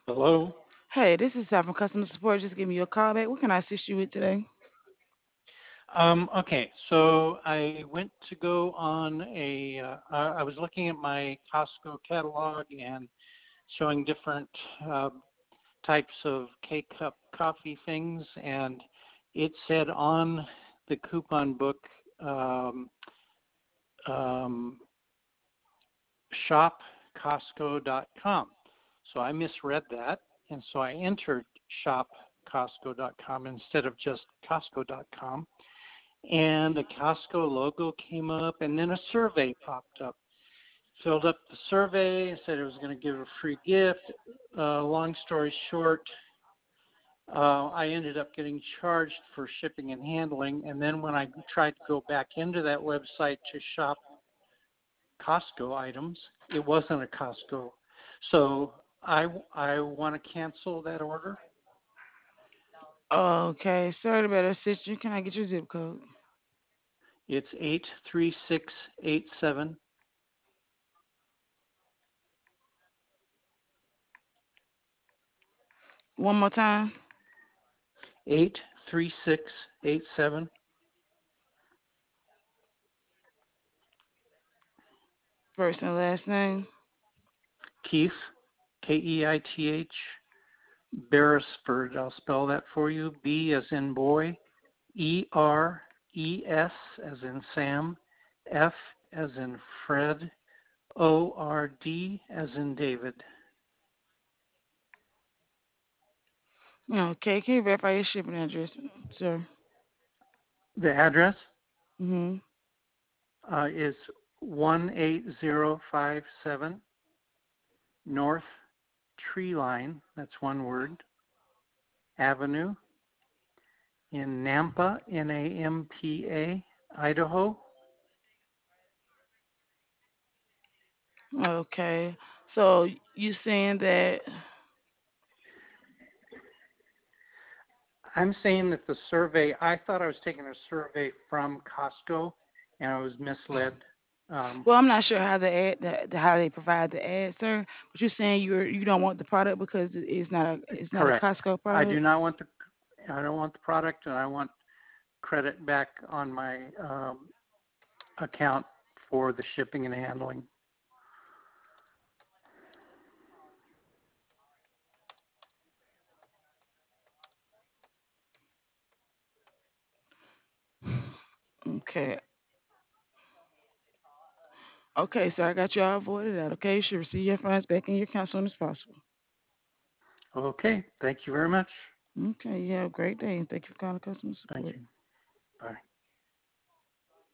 Hello. Hey, this is Sam from customer support. Just give me your call back. What can I assist you with today? Okay, so I went to go on I was looking at my Costco catalog and showing different uh, types of K-cup coffee things, and it said on the coupon book, um, um, shopcostco.com. So I misread that, and so I entered shopcostco.com instead of just costco.com. And the Costco logo came up, and then a survey popped up. Filled up the survey and said it was going to give a free gift. Long story short, I ended up getting charged for shipping and handling. And then when I tried to go back into that website to shop Costco items, it wasn't a Costco. So I want to cancel that order. Okay, sorry to better assist you. Can I get your zip code? It's 83687. One more time. 83687. First and last name. Keith, Keith, Beresford. I'll spell that for you. B as in boy, Ères as in Sam, F as in Fred, ORD as in David. Okay, can you verify your shipping address, sir? The address Mm-hmm. is 18057 North Tree Line, that's one word, Avenue in Nampa, Nampa, Idaho. Okay, so you saying that? I'm saying that the survey, I thought I was taking a survey from Costco and I was misled. Um, Well, I'm not sure how how they provide the ad, sir. But you're saying you don't want the product because it's not a Correct. Costco I do product. not want I don't want the product, and I want credit back on my account for the shipping and handling. Okay. Okay, sir, I got you all voided out. Okay, you should receive your funds back in your account as soon as possible. Okay. Thank you very much. Okay, you have a great day and thank you for calling customer Thank support. you. Bye.